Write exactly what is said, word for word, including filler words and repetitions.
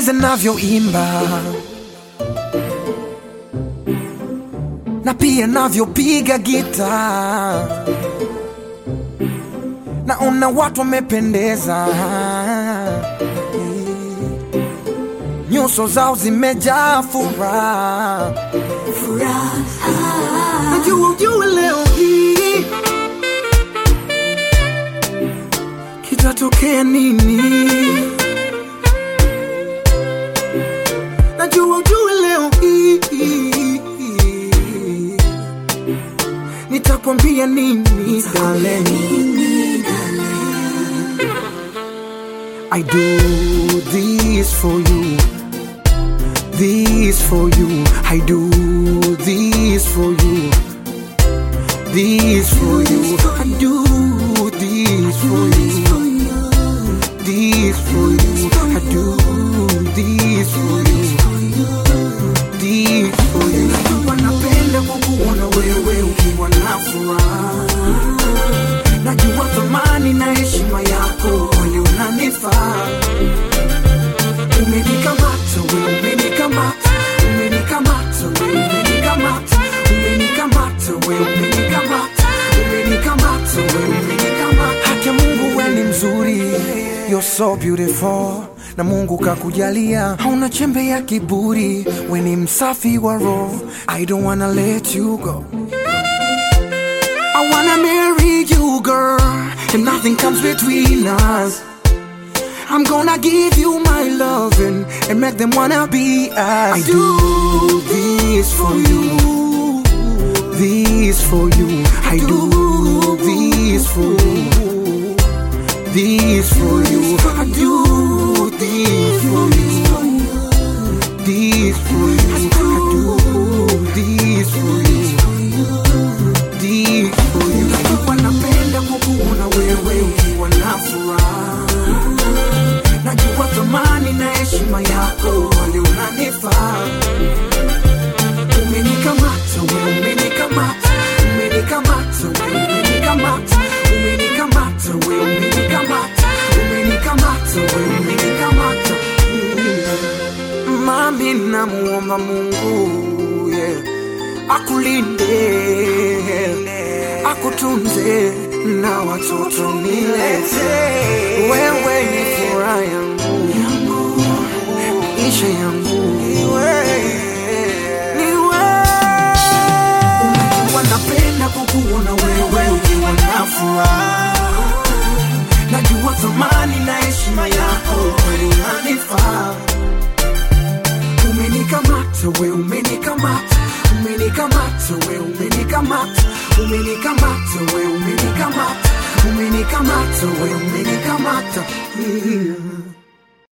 Nisikilize navyoimba na pia navyopiga gita, na una watu wamependeza, nyuso zao zimejaa furaha. Najua ujue leo hii kitatokea nini. Najua ujue leo hii nitakwambia nini, darling. I do this for you, this for you. I do this for you, this for you. I do this for you, this for you. I do this for you, this for you. Najua napenda kukuona wewe ukiwa na furaha. Najua thamani na heshima yako, kweli unanifaa. Umenikamata wewe, umenikamata, umenikamata wewe, umenikamata, umenikamata wewe, umenikamata, umenikamata wewe, umenikamata. Haki ya Mungu wewe ni mzuri, you're so beautiful. Na Mungu kakujalia, hauna chembe ya kiburi, wewe ni msafi wa roho. I don't wanna let you go, I wanna marry you, girl, and nothing comes between us. I'm gonna give you my loving and make them wanna be us. I do this for you, this for you. I do this for you, this for you. I do this for you, this for you. I do this for you, this for you. Najua napenda kukuona wewe ukiwa na furaha. Najua thamani na heshima yako, kweli unanifaa. Umenikamata wewe, umenikamata, umenikamata wewe, umenikamata, umenikamata wewe, umenikamata, umenikamata wewe, umenikamata. Mami namuomba Mungu, yeah, akulinde, akutunze na watoto nilete. Wewe ni furaha yangu, maisha yangu, niwe, niwe. Unajua napenda kukuona wewe ukiwa na furaha. Najua thamani na heshima yako, kweli unanifaa. Umenikamata wewe, umenikamata, umenikamata wewe, umenikamata, umenikamata wewe, umenikamata, umenikamata wewe, umenikamata.